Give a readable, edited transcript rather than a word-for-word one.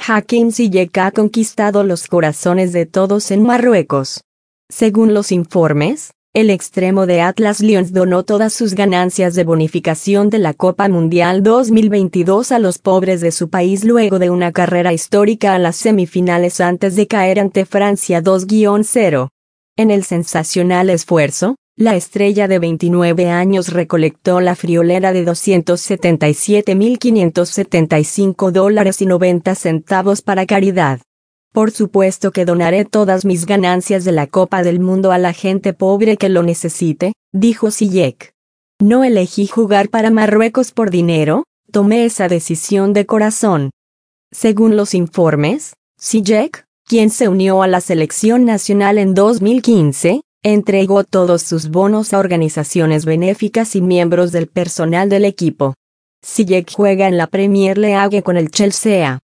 Hakim Ziyech ha conquistado los corazones de todos en Marruecos. Según los informes, el extremo de Atlas Lions donó todas sus ganancias de bonificación de la Copa Mundial 2022 a los pobres de su país luego de una carrera histórica a las semifinales antes de caer ante Francia 2-0. En el sensacional esfuerzo, la estrella de 29 años recolectó la friolera de $277.575.90 para caridad. Por supuesto que donaré todas mis ganancias de la Copa del Mundo a la gente pobre que lo necesite, dijo Ziyech. No elegí jugar para Marruecos por dinero, tomé esa decisión de corazón. Según los informes, Ziyech, quien se unió a la selección nacional en 2015, entregó todos sus bonos a organizaciones benéficas y miembros del personal del equipo. Ziyech juega en la Premier League con el Chelsea.